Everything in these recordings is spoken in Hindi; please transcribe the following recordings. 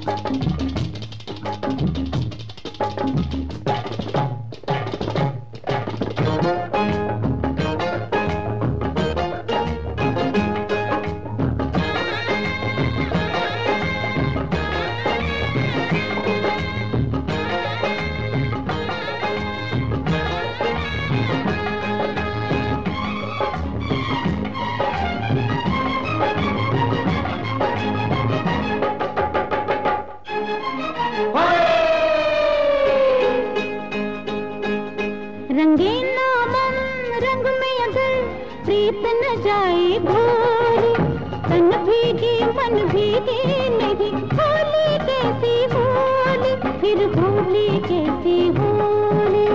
रंगीना मन रंग में अगर प्रीत न जाए घोरी, तन भीगी मन भीगी नहीं, होली कैसी होली, फिर होली कैसी होली।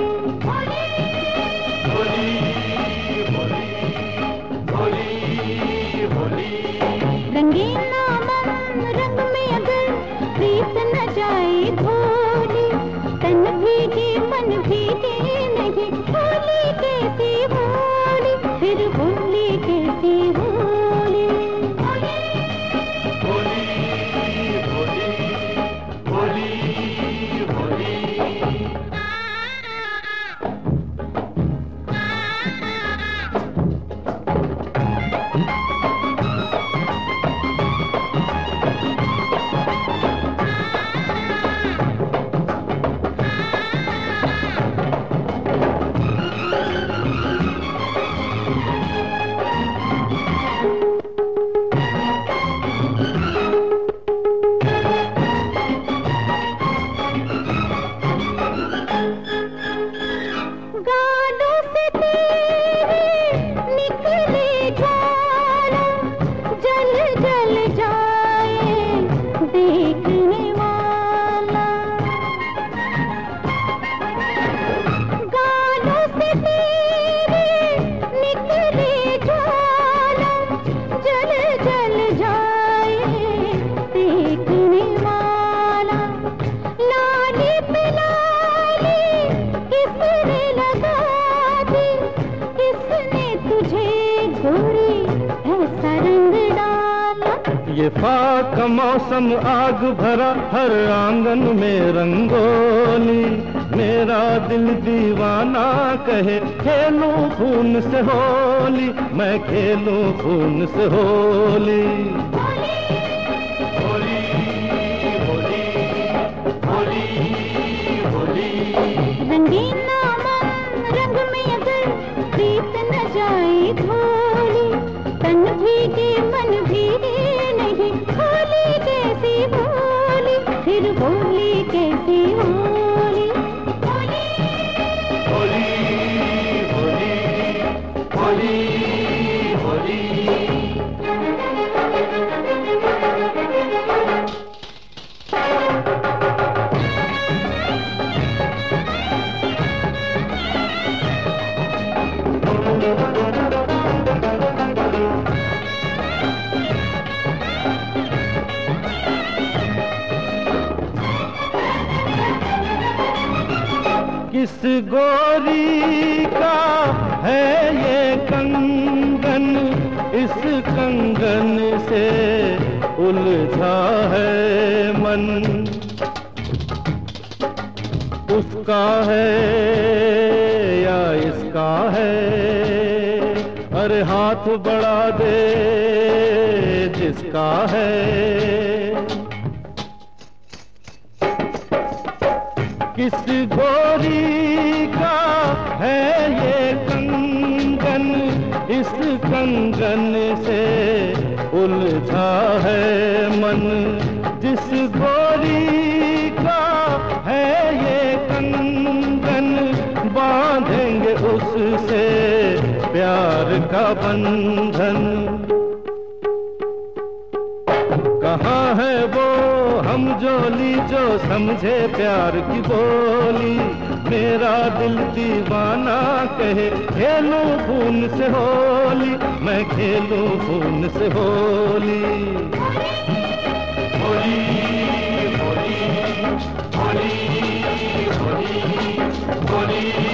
होली होली होली, रंगीना मन रंग में अगर प्रीत न जाए घोरी, तन भीगी मन भीगी नहीं, होली कैसी होली, फिर होली कैसी होली। होली होली होली होली होली। ये फाक का मौसम आग भरा हर आंगन में रंगोली, मेरा दिल दीवाना कहे खेलूं खून से होली, मैं खेलूं खून से होली। होली होली होली होली, रंगीना मन रंग में अगर प्रीत न जाए घोरी, तन भीगे मन भीगे नहीं, होली कैसी होली, फिर होली कैसी होली। होली होली होली होली होली। किस गोरी का है ये कंगन, इस कंगन से उलझा है मन, उसका है या इसका है, अरे हाथ बढ़ा दे जिसका है। किस गोरी का है ये कंगन, इस कंगन से उलझा है मन, जिस गोरी का है ये कंगन, बांधेंगे उससे प्यार का बंधन। कहाँ है वो हम जोली जो समझे प्यार की बोली, मेरा दिल दीवाना कहे खेलूं खून से होली, मैं खेलूं खून से होली। होली होली होली होली होली।